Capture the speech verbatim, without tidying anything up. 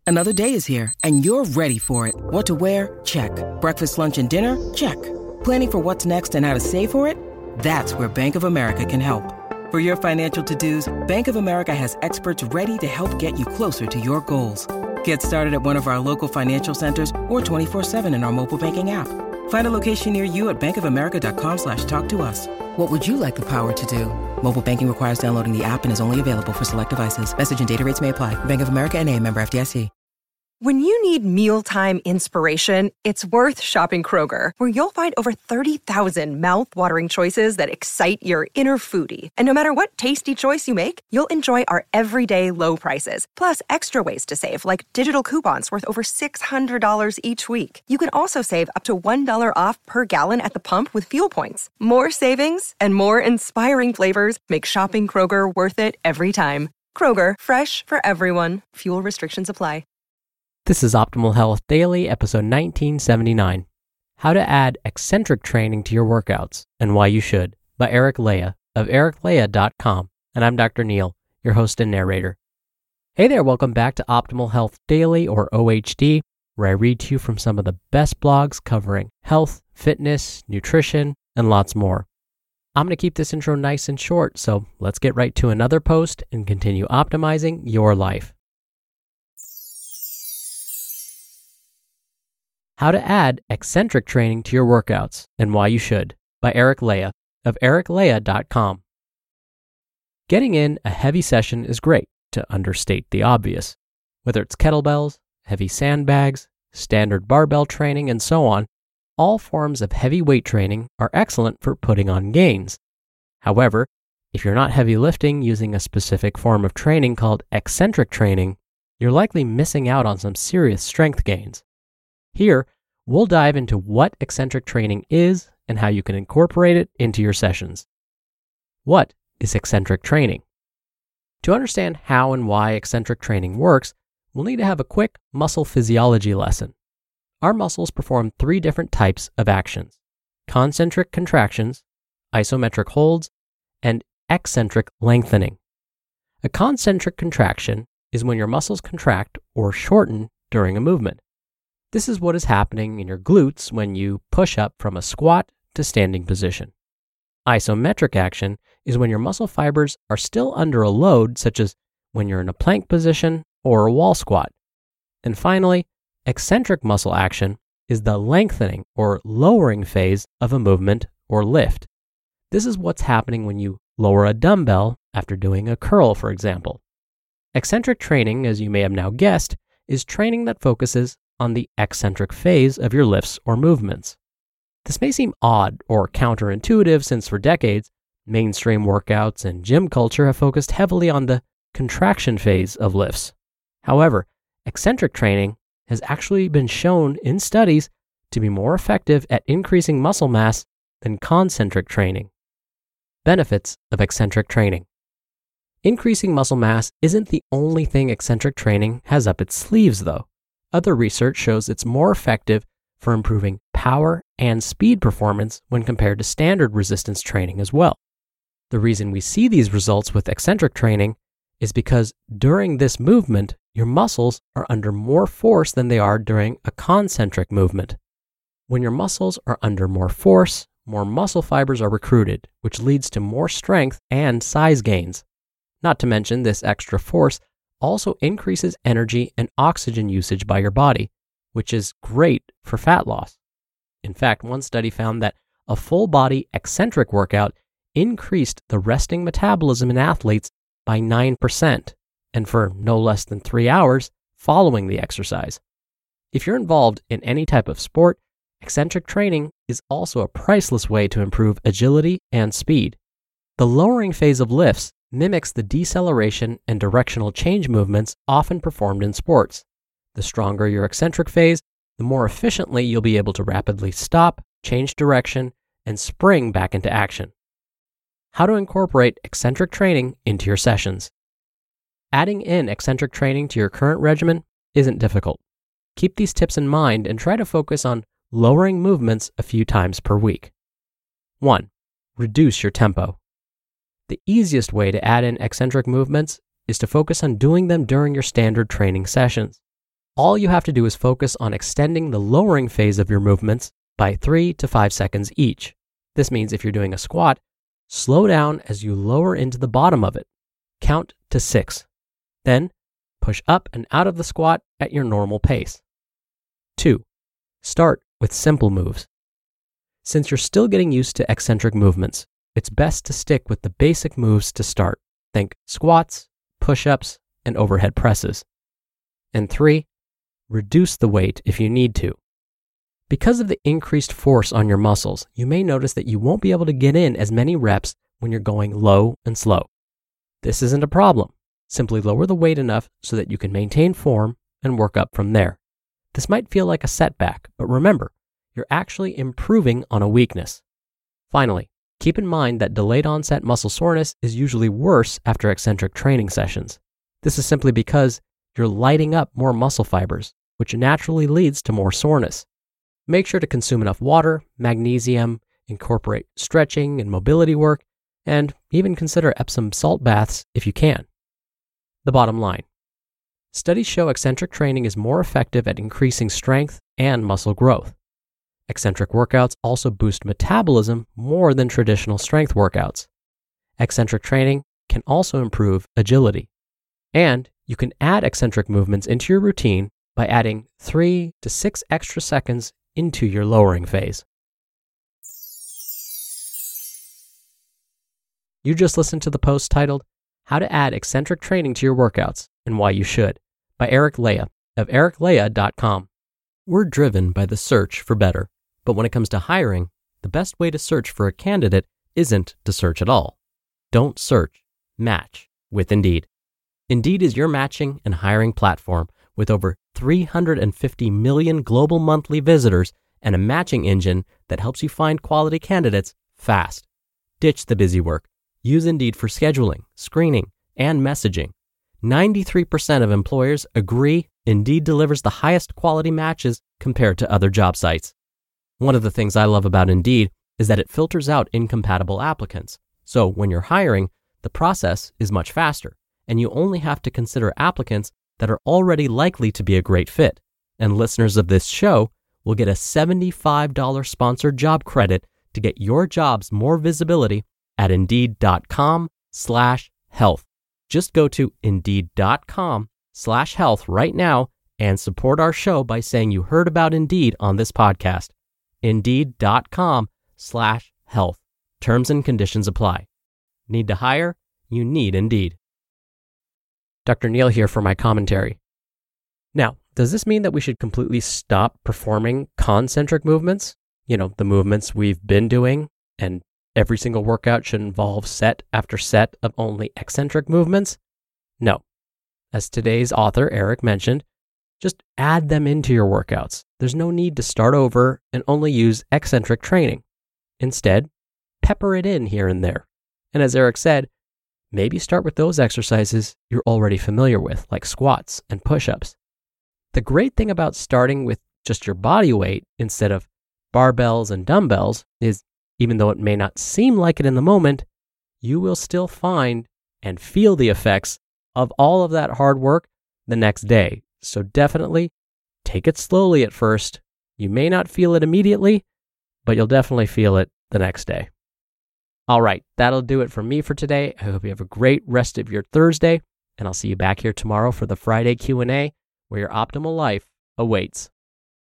Another day is here, and you're ready for it. What to wear? Check. Breakfast, lunch, and dinner? Check. Planning for what's next and how to save for it? That's where Bank of America can help. For your financial to-dos, Bank of America has experts ready to help get you closer to your goals. Get started at one of our local financial centers or twenty-four seven in our mobile banking app. Find a location near you at bankofamerica.com slash talk to us. What would you like the power to do? Mobile banking requires downloading the app and is only available for select devices. Message and data rates may apply. Bank of America N A, member F D I C. When you need mealtime inspiration, it's worth shopping Kroger, where you'll find over thirty thousand mouth-watering choices that excite your inner foodie. And no matter what tasty choice you make, you'll enjoy our everyday low prices, plus extra ways to save, like digital coupons worth over six hundred dollars each week. You can also save up to one dollar off per gallon at the pump with fuel points. More savings and more inspiring flavors make shopping Kroger worth it every time. Kroger, fresh for everyone. Fuel restrictions apply. This is Optimal Health Daily, episode nineteen seventy-nine. How to Add Eccentric Training to Your Workouts and Why You Should, by Eric Leah of eric leah dot com. And I'm Doctor Neil, your host and narrator. Hey there, welcome back to Optimal Health Daily, or O H D, where I read to you from some of the best blogs covering health, fitness, nutrition, and lots more. I'm going to keep this intro nice and short, so let's get right to another post and continue optimizing your life. How to Add Eccentric Training to Your Workouts and Why You Should, by Eric Leah of eric leah dot com. Getting in a heavy session is great, to understate the obvious. Whether it's kettlebells, heavy sandbags, standard barbell training, and so on, all forms of heavy weight training are excellent for putting on gains. However, if you're not heavy lifting using a specific form of training called eccentric training, you're likely missing out on some serious strength gains. Here, we'll dive into what eccentric training is and how you can incorporate it into your sessions. What is eccentric training? To understand how and why eccentric training works, we'll need to have a quick muscle physiology lesson. Our muscles perform three different types of actions: concentric contractions, isometric holds, and eccentric lengthening. A concentric contraction is when your muscles contract or shorten during a movement. This is what is happening in your glutes when you push up from a squat to standing position. Isometric action is when your muscle fibers are still under a load, such as when you're in a plank position or a wall squat. And finally, eccentric muscle action is the lengthening or lowering phase of a movement or lift. This is what's happening when you lower a dumbbell after doing a curl, for example. Eccentric training, as you may have now guessed, is training that focuses on the eccentric phase of your lifts or movements. This may seem odd or counterintuitive, since for decades, mainstream workouts and gym culture have focused heavily on the contraction phase of lifts. However, eccentric training has actually been shown in studies to be more effective at increasing muscle mass than concentric training. Benefits of eccentric training. Increasing muscle mass isn't the only thing eccentric training has up its sleeves, though. Other research shows it's more effective for improving power and speed performance when compared to standard resistance training as well. The reason we see these results with eccentric training is because during this movement, your muscles are under more force than they are during a concentric movement. When your muscles are under more force, more muscle fibers are recruited, which leads to more strength and size gains. Not to mention, this extra force also increases energy and oxygen usage by your body, which is great for fat loss. In fact, one study found that a full-body eccentric workout increased the resting metabolism in athletes by nine percent, and for no less than three hours following the exercise. If you're involved in any type of sport, eccentric training is also a priceless way to improve agility and speed. The lowering phase of lifts mimics the deceleration and directional change movements often performed in sports. The stronger your eccentric phase, the more efficiently you'll be able to rapidly stop, change direction, and spring back into action. How to incorporate eccentric training into your sessions. Adding in eccentric training to your current regimen isn't difficult. Keep these tips in mind and try to focus on lowering movements a few times per week. one. Reduce your tempo. The easiest way to add in eccentric movements is to focus on doing them during your standard training sessions. all you have to do is focus on extending the lowering phase of your movements by three to five seconds each. This means if you're doing a squat, slow down as you lower into the bottom of it. Count to six. Then push up and out of the squat at your normal pace. Two, start with simple moves. Since you're still getting used to eccentric movements, it's best to stick with the basic moves to start. Think squats, push-ups, and overhead presses. And three, reduce the weight if you need to. Because of the increased force on your muscles, you may notice that you won't be able to get in as many reps when you're going low and slow. This isn't a problem. Simply lower the weight enough so that you can maintain form and work up from there. This might feel like a setback, but remember, you're actually improving on a weakness. Finally, keep in mind that delayed onset muscle soreness is usually worse after eccentric training sessions. This is simply because you're lighting up more muscle fibers, which naturally leads to more soreness. Make sure to consume enough water, magnesium, incorporate stretching and mobility work, and even consider Epsom salt baths if you can. The bottom line: studies show eccentric training is more effective at increasing strength and muscle growth. Eccentric workouts also boost metabolism more than traditional strength workouts. Eccentric training can also improve agility. And you can add eccentric movements into your routine by adding three to six extra seconds into your lowering phase. You just listened to the post titled, How to Add Eccentric Training to Your Workouts and Why You Should, by Eric Lea of eric lea dot com. We're driven by the search for better, but when it comes to hiring, the best way to search for a candidate isn't to search at all. Don't search, match with Indeed. Indeed is your matching and hiring platform with over three hundred fifty million global monthly visitors and a matching engine that helps you find quality candidates fast. Ditch the busy work. Use Indeed for scheduling, screening, and messaging. ninety-three percent of employers agree Indeed delivers the highest quality matches compared to other job sites. One of the things I love about Indeed is that it filters out incompatible applicants. So when you're hiring, the process is much faster, and you only have to consider applicants that are already likely to be a great fit. And listeners of this show will get a seventy-five dollars sponsored job credit to get your jobs more visibility at indeed.com slash health. Just go to indeed.com slash health right now and support our show by saying you heard about Indeed on this podcast. Indeed.com slash health. Terms and conditions apply. Need to hire? You need Indeed. Doctor Neal here for my commentary. Now, does this mean that we should completely stop performing concentric movements? You know, the movements we've been doing, and every single workout should involve set after set of only eccentric movements? No. As today's author, Eric, mentioned, just add them into your workouts. There's no need to start over and only use eccentric training. Instead, pepper it in here and there. And as Eric said, maybe start with those exercises you're already familiar with, like squats and push-ups. The great thing about starting with just your body weight instead of barbells and dumbbells is, even though it may not seem like it in the moment, you will still find and feel the effects of all of that hard work the next day. So definitely take it slowly at first. You may not feel it immediately, but you'll definitely feel it the next day. All right, that'll do it for me for today. I hope you have a great rest of your Thursday, and I'll see you back here tomorrow for the Friday Q and A, where your optimal life awaits.